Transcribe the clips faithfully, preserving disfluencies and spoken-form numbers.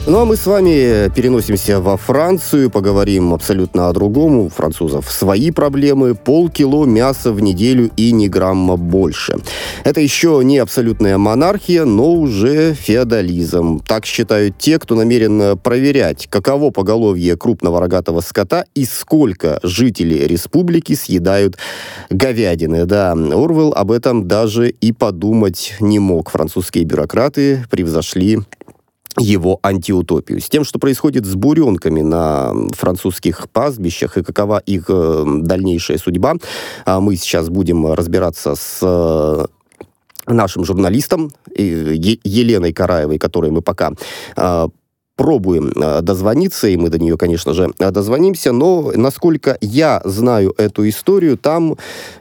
Ну а мы с вами переносимся во Францию, поговорим абсолютно о другом. У французов свои проблемы. Полкило мяса в неделю и ни грамма больше. Это еще не абсолютная монархия, но уже феодализм. Так считают те, кто намерен проверять, каково поголовье крупного рогатого скота и сколько жителей республики съедают говядины. Да, Орвелл об этом даже и подумать не мог. Французские бюрократы превзошли его антиутопию. С тем, что происходит с буренками на французских пастбищах и какова их э, дальнейшая судьба, э, мы сейчас будем разбираться с э, нашим журналистом э, Е- Еленой Караевой, которой мы пока э, пробуем э, дозвониться, и мы до нее, конечно же, дозвонимся, но, насколько я знаю эту историю, там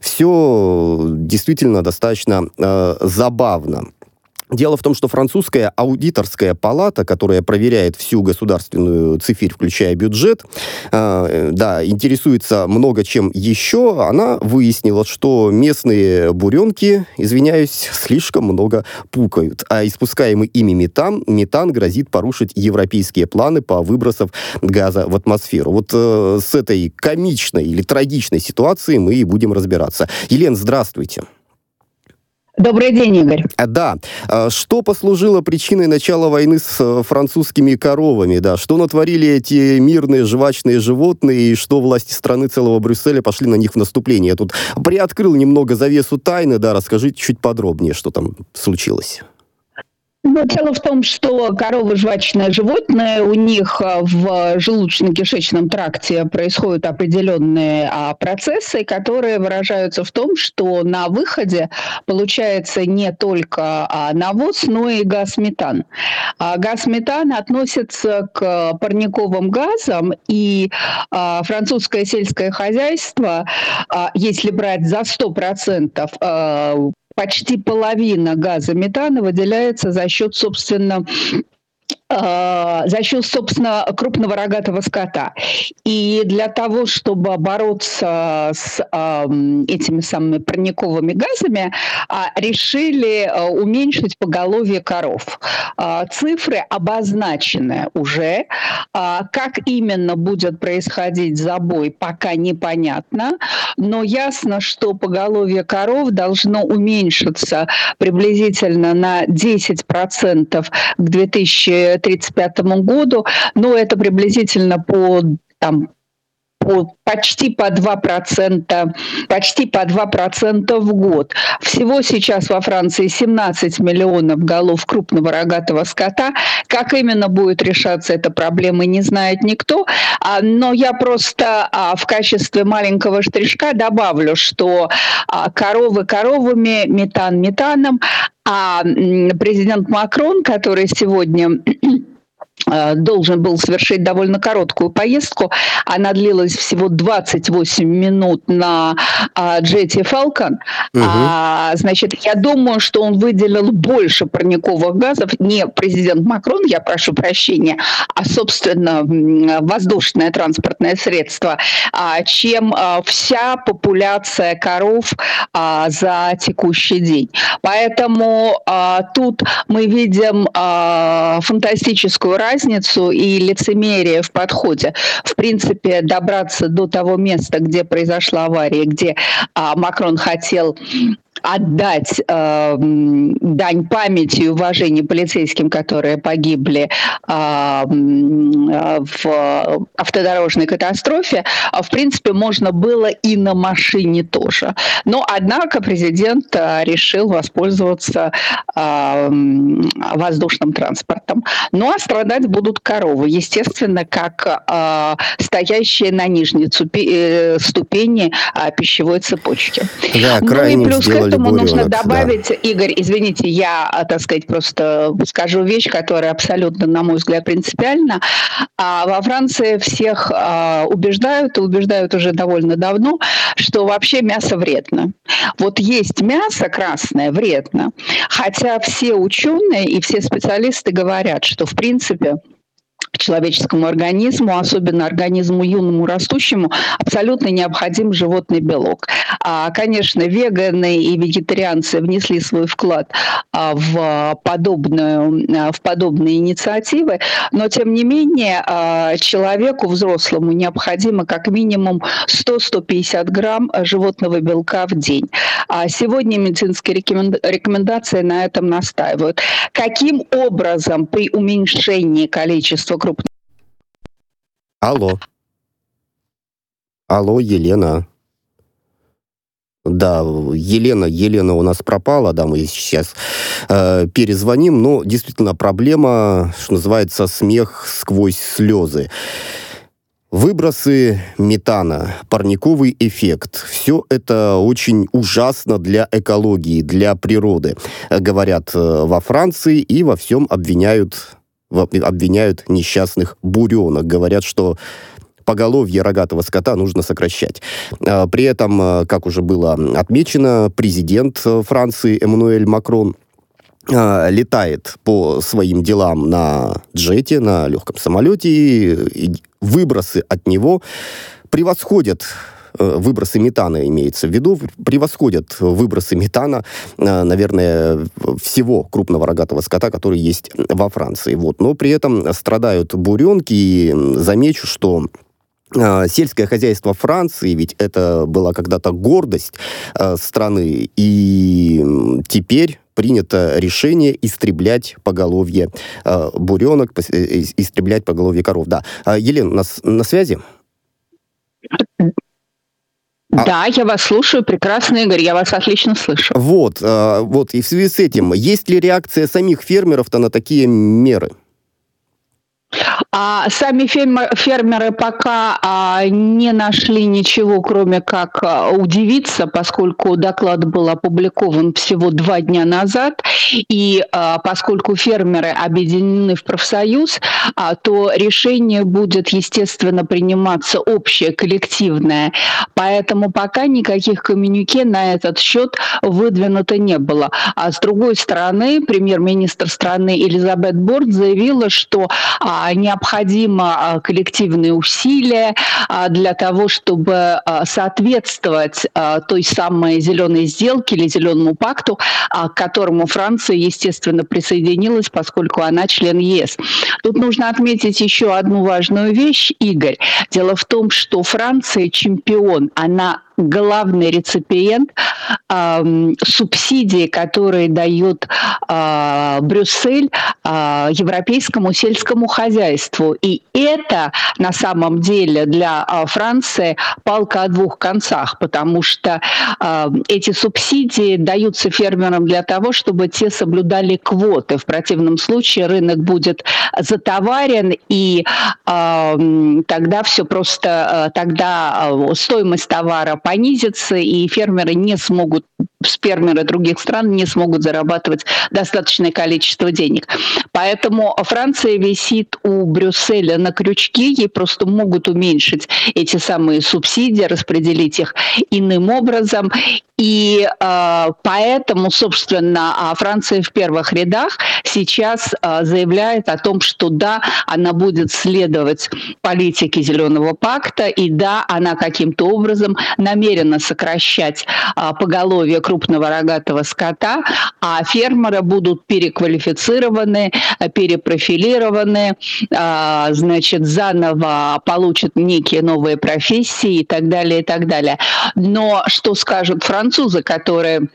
все действительно достаточно э, забавно. Дело в том, что французская аудиторская палата, которая проверяет всю государственную цифирь, включая бюджет, э, да, интересуется много чем еще, она выяснила, что местные буренки, извиняюсь, слишком много пукают, а испускаемый ими метан, метан грозит порушить европейские планы по выбросам газа в атмосферу. Вот э, с этой комичной или трагичной ситуацией мы и будем разбираться. Елена, здравствуйте. Добрый день, Игорь. Да. Что послужило причиной начала войны с французскими коровами? Да. Что натворили эти мирные жвачные животные, и что власти страны целого Брюсселя пошли на них в наступление? Я тут приоткрыл немного завесу тайны. Да, расскажите чуть подробнее, что там случилось. Но дело в том, что коровы жвачные животные, у них в желудочно-кишечном тракте происходят определенные а, процессы, которые выражаются в том, что на выходе получается не только а, навоз, но и газ метан. А газ метан относится к парниковым газам, и а, французское сельское хозяйство, а, если брать за сто процентов, а, почти половина газа метана выделяется за счет, собственно, за счет, собственно, крупного рогатого скота. И для того, чтобы бороться с э, этими самыми парниковыми газами, э, решили э, уменьшить поголовье коров. Э, цифры обозначены уже. Э, как именно будет происходить забой, пока непонятно. Но ясно, что поголовье коров должно уменьшиться приблизительно на десять процентов к две тысячи тридцать пятому году, но это приблизительно по, там, по, почти по два процента, почти по два процента в год. Всего сейчас во Франции семнадцать миллионов голов крупного рогатого скота. Как именно будет решаться эта проблема, не знает никто. Но я просто в качестве маленького штришка добавлю, что коровы коровами, метан метаном, а президент Макрон, который сегодня должен был совершить довольно короткую поездку. Она длилась всего двадцать восемь минут на а, джете Falcon. Угу. А, значит, я думаю, что он выделил больше парниковых газов. Не президент Макрон, я прошу прощения, а, собственно, воздушное транспортное средство, а, чем а, вся популяция коров а, за текущий день. Поэтому а, тут мы видим а, фантастическую разницу и лицемерие в подходе. В принципе, добраться до того места, где произошла авария, где а, Макрон хотел отдать э, дань памяти и уважения полицейским, которые погибли э, в автодорожной катастрофе, в принципе, можно было и на машине тоже. Но, однако, президент решил воспользоваться э, воздушным транспортом. Ну, а страдать будут коровы, естественно, как э, стоящие на нижней цупи, э, ступени э, пищевой цепочки. Да, ну крайним и плюс к этому буренок, нужно добавить, да. Игорь, извините, я, так сказать, просто скажу вещь, которая абсолютно, на мой взгляд, принципиальна. А во Франции всех а, убеждают, и убеждают уже довольно давно, что вообще мясо вредно. Вот есть мясо красное вредно, хотя все ученые и все специалисты говорят, что, в принципе, человеческому организму, особенно организму юному растущему, абсолютно необходим животный белок. А, конечно, веганы и вегетарианцы внесли свой вклад а, в, подобную, а, в подобные инициативы, но, тем не менее, а, человеку взрослому необходимо как минимум сто - сто пятьдесят грамм животного белка в день. А сегодня медицинские рекомендации на этом настаивают. Каким образом при уменьшении количества крупных... Алло. Алло, Елена. Да, Елена, Елена у нас пропала, да, мы сейчас э, перезвоним, но действительно проблема, что называется, смех сквозь слезы. Выбросы метана, парниковый эффект – все это очень ужасно для экологии, для природы. Говорят во Франции и во всем обвиняют, обвиняют несчастных буренок. Говорят, что поголовье рогатого скота нужно сокращать. При этом, как уже было отмечено, президент Франции Эммануэль Макрон летает по своим делам на джете, на легком самолете, и выбросы от него превосходят, выбросы метана имеется в виду, превосходят выбросы метана, наверное, всего крупного рогатого скота, который есть во Франции. Вот. Но при этом страдают буренки, и замечу, что сельское хозяйство Франции, ведь это была когда-то гордость э, страны, и теперь принято решение истреблять поголовье э, буренок, э, истреблять поголовье коров. Да. Елена, у нас на связи? Да, а... я вас слушаю, прекрасно, Игорь, я вас отлично слышу. Вот, э, вот, и в связи с этим, есть ли реакция самих фермеров-то на такие меры? А сами фермеры пока а, не нашли ничего, кроме как а, удивиться, поскольку доклад был опубликован всего два дня назад, и а, поскольку фермеры объединены в профсоюз, а, то решение будет, естественно, приниматься общее, коллективное. Поэтому пока никаких коммюнике на этот счет выдвинуто не было. А с другой стороны, премьер-министр страны Элизабет Борн заявила, что а, необходимо коллективные усилия для того, чтобы соответствовать той самой зеленой сделке или зеленому пакту, к которому Франция, естественно, присоединилась, поскольку она член ЕС. Тут нужно отметить еще одну важную вещь, Игорь. Дело в том, что Франция чемпион, она главный реципиент э, субсидий, которые дает э, Брюссель э, европейскому сельскому хозяйству. И это на самом деле для э, Франции палка о двух концах, потому что э, эти субсидии даются фермерам для того, чтобы те соблюдали квоты. В противном случае рынок будет затоварен, и э, тогда все просто, э, тогда э, стоимость товара понизится, и фермеры не смогут, фермеры других стран не смогут зарабатывать достаточное количество денег. Поэтому Франция висит у Брюсселя на крючке, ей просто могут уменьшить эти самые субсидии, распределить их иным образом. И э, поэтому, собственно, Франция в первых рядах сейчас э, заявляет о том, что да, она будет следовать политике Зеленого пакта, и да, она каким-то образом намерена сокращать а, поголовье крупного рогатого скота, а фермеры будут переквалифицированы, перепрофилированы, а, значит, заново получат некие новые профессии и так далее, и так далее. Но что скажут французы, которые...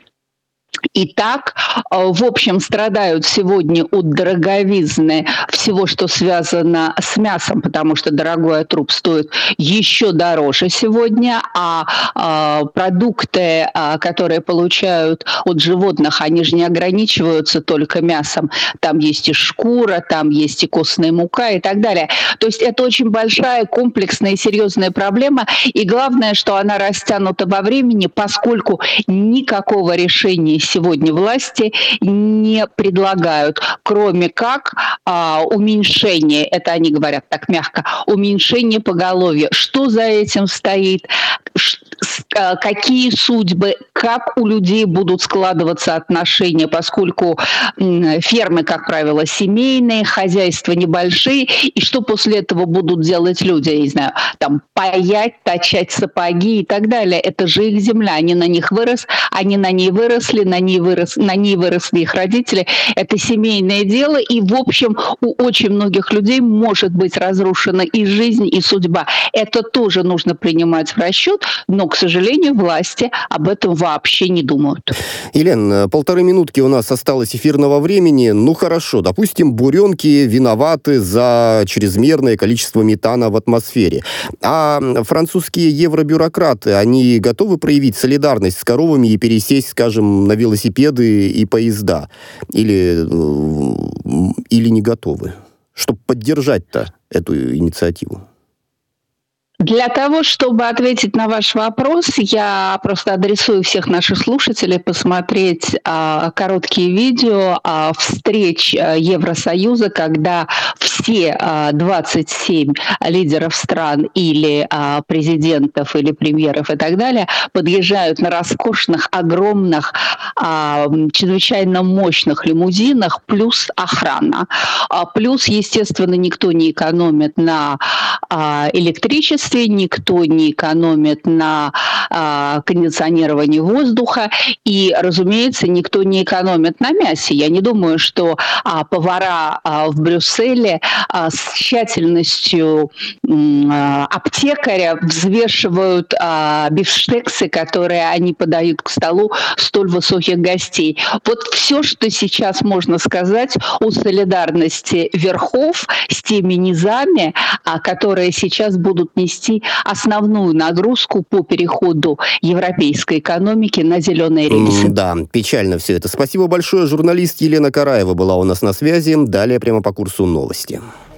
И так, в общем, страдают сегодня от дороговизны всего, что связано с мясом, потому что дорогой труп стоит еще дороже сегодня, а, а продукты, а, которые получают от животных, они же не ограничиваются только мясом. Там есть и шкура, там есть и костная мука и так далее. То есть это очень большая, комплексная и серьезная проблема. И главное, что она растянута во времени, поскольку никакого решения сегодня власти не предлагают, кроме как а, уменьшение, это они говорят так мягко, уменьшение поголовья. Что за этим стоит? какие судьбы, как у людей будут складываться отношения, поскольку фермы, как правило, семейные, хозяйства небольшие, и что после этого будут делать люди, я не знаю, там, паять, точать сапоги и так далее. Это же их земля, они на них вырос, они на ней выросли, на ней, вырос, на ней выросли их родители. Это семейное дело, и, в общем, у очень многих людей может быть разрушена и жизнь, и судьба. Это тоже нужно принимать в расчет, но, к сожалению, власти об этом вообще не думают. Елена, полторы минутки у нас осталось эфирного времени. Ну хорошо, допустим, буренки виноваты за чрезмерное количество метана в атмосфере. А французские евробюрократы, они готовы проявить солидарность с коровами и пересесть, скажем, на велосипеды и поезда? Или, или не готовы? Чтобы поддержать-то эту инициативу? Для того, чтобы ответить на ваш вопрос, я просто адресую всех наших слушателей посмотреть а, короткие видео а, встреч а, Евросоюза, когда все а, двадцать семь лидеров стран или а, президентов, или премьеров и так далее подъезжают на роскошных, огромных, а, чрезвычайно мощных лимузинах, плюс охрана. А, плюс, естественно, никто не экономит на а, электричестве, никто не экономит на а, кондиционировании воздуха и, разумеется, никто не экономит на мясе. Я не думаю, что а, повара а, в Брюсселе а, с тщательностью а, аптекаря взвешивают а, бифштексы, которые они подают к столу столь высоких гостей. Вот все, что сейчас можно сказать о солидарности верхов с теми низами, а, которые сейчас будут нести основную нагрузку по переходу европейской экономики на зеленые рельсы. Да, печально все это. Спасибо большое. Журналист Елена Караева была у нас на связи. Далее прямо по курсу новости.